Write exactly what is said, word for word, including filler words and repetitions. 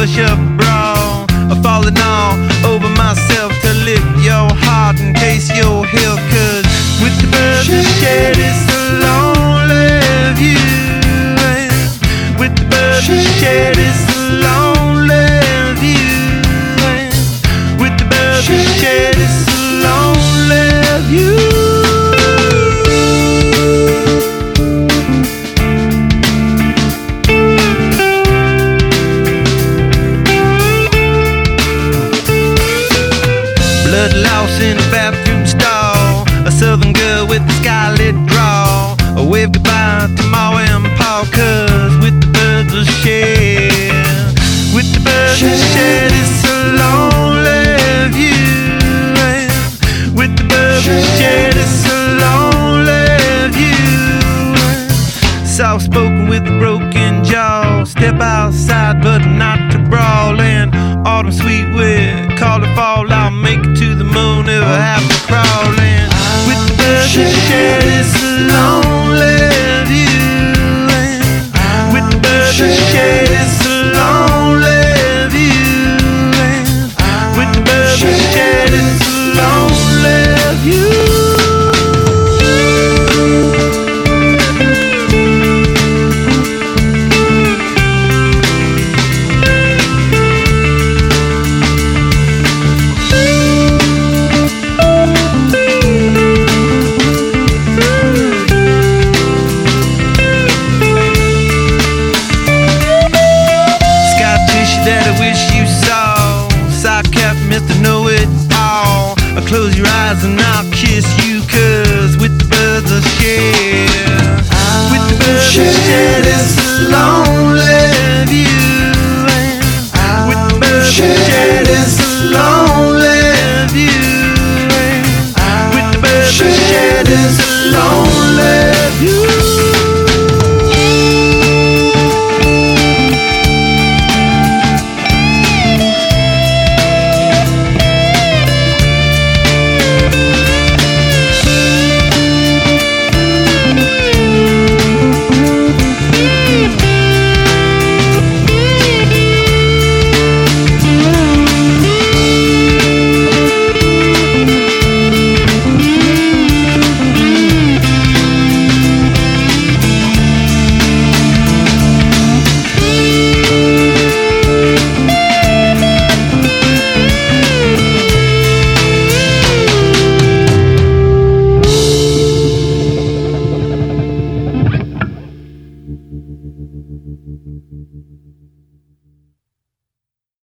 push up bra, falling all over myself to lift your heart and taste your hill. Cause with the birds that shed it's a lonely view, and with the birds that shed it's a lonely view, and with the birds that shed it's a lonely view. Blood lost in a bathroom stall, a southern girl with a skylit draw, a wave goodbye to Ma and Pa. Cause with the birds of shed, with the birds of shed it's a lonely view, and with the birds of shed it's a lonely view. Soft spoken with a broken jaw, step outside but not to brawl. And autumn sweet with call it fall, I'll make it to the moon if I have to crawl. And with the birds that shed it's a lonely view, and with the birds that shed it's a lonely view, and with the birds that shed it's a lonely view. That I wish you saw, Psych-Cap, Mister Know-It-All. Close your eyes and I'll kiss you. Cause with the birds of shed, with the birds of shed it's a lonely view, and with the birds of shed it's a lonely view, and with the birds of shed it's a lonely